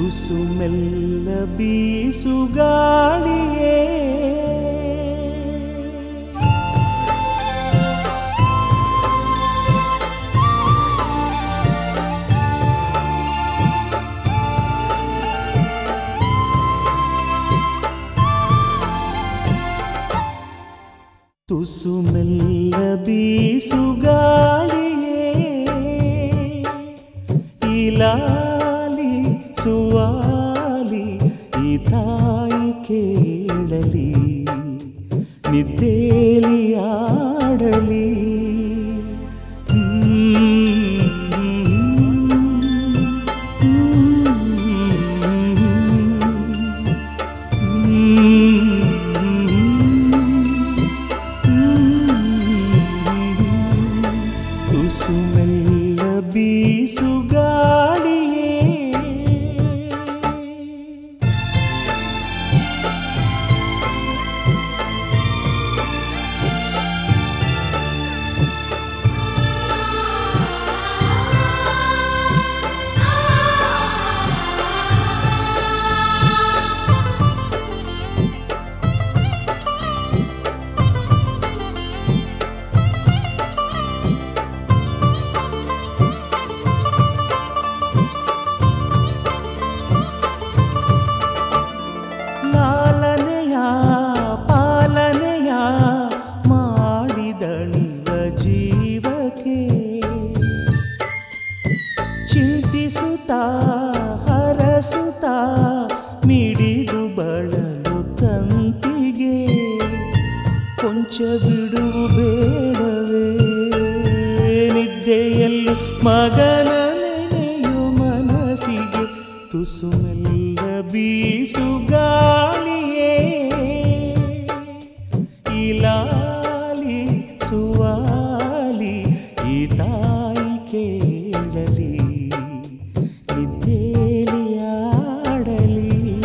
ತುಸು ಮೆಲ್ಲ ಬೀಸುಗಾಳಿಯೇ ತುಸು ಮೆಲ್ಲ ಬೀಸುಗಾಳಿಯೇ ಇಲಾಲಿ ಸುವಾಲಿ ಈ ತಾಯಿ ಕೇಳಲಿ ನಿದ್ದೇಲಿ ಆಡಲಿ ತುಸು ಮೆಲ್ಲ ಬೀಸುಗಾಳಿಯೇ ಚಿಂತಿಸುತ್ತಾ ಹರಸುತ್ತಾ ಮಿಡಿದು ಬಳಲು ತಂತಿಗೆ ಕೊಂಚ ಬಿಡುವು ಬೇಡವೇ ನಿದ್ದೆಯಲ್ಲೂ ಮಗನ ನೆನೆಯು ಮನಸ್ಸಿಗೆ ತುಸು ಮೆಲ್ಲ ಬೀಸುಗಾಳಿಯೇ ಇಲಾಲಿ ಸುವಾಲಿ ಈ ತಾಯಿ ಕೇಳಲಿ ನಿದ್ದೇಲಿ ಆಡಲಿ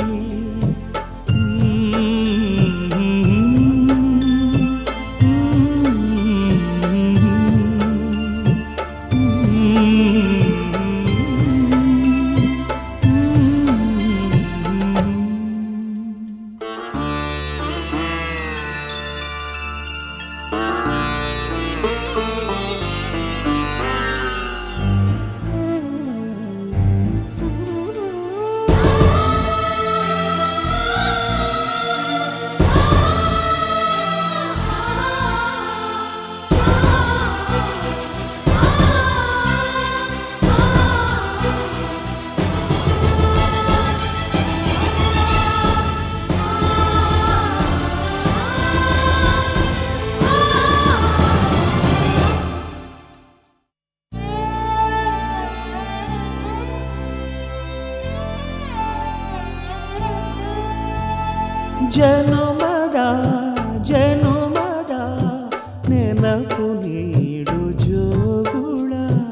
ಜನುಮದ ಜನುಮದ ನೆನಪು ನೀಡು ಜೋಗುಳ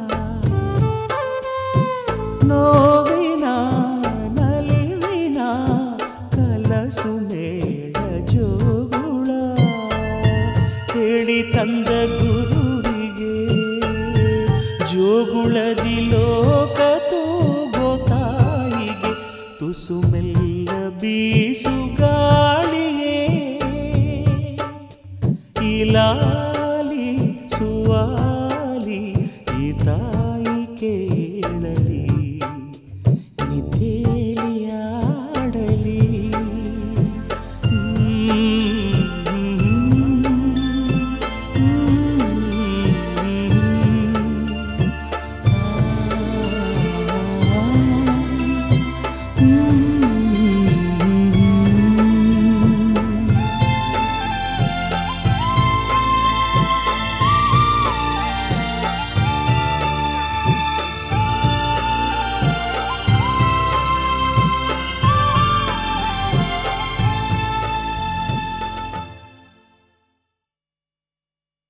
ನೋವಿನ ನಲಿವಿನ ಕಲಸು ಮೇಳ ಜೋಗುಳ ಹೇಳಿ ತಂದ ಗುರುವಿಗೆ ಜೋಗುಳದಿ ಲೋಕ ತೂಗೋ ತಾಯಿಗೆ ತುಸು ಮೆಲ್ಲ ಬೀ